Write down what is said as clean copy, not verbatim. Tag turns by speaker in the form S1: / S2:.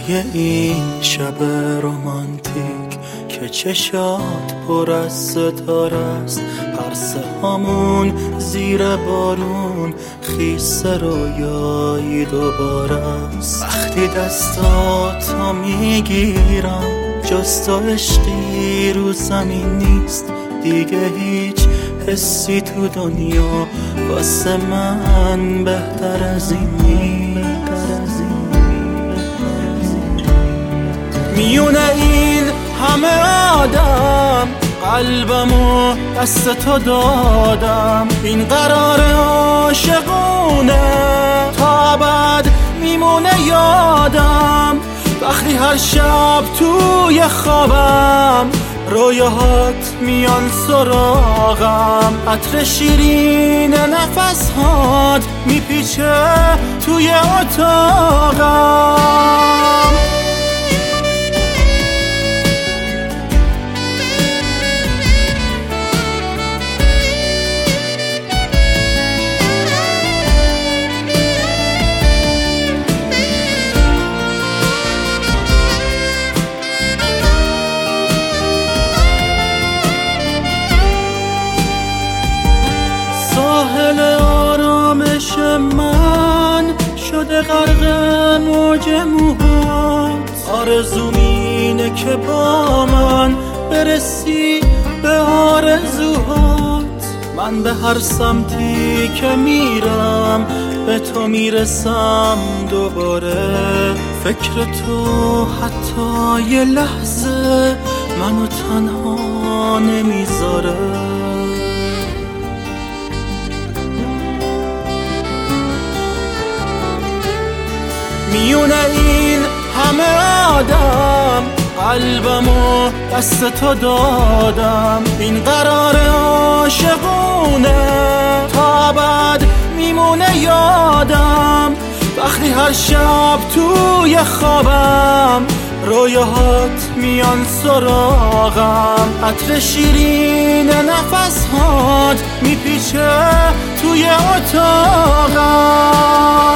S1: توی این شب رمانتیک که چشات پر از ستاره است، پرسه هامون زیر بارون خیس رویایی دوباره است. وقتی دستاتو میگیرم جز تو عشقی رو زمین نیست، دیگه هیچ حسی تو دنیا واسه من بهتر از این نیست. میونه این همه آدم قلبمو دست تو دادم، این قرار عاشقونه تا ابد میمونه یادم. وقتی هر شب توی خوابم رویاهات میان سراغم، عطر شیرین نفسهات میپیچه توی اتاقم. ساحل آرامش من شده غرق موج موهات، آرزوم اینه که با من برسی به آرزوهات. من به هر سمتی که میرم به تو میرسم دوباره، فکر تو حتی یه لحظه منو تنها نمیذاره. میونه این همه آدم قلبمو دست تو دادم، این قرار عاشقونه تا ابد میمونه یادم. وقتی هر شب توی خوابم رویاهات میان سراغم، عطر شیرین نفسهات میپیچه توی اتاقم.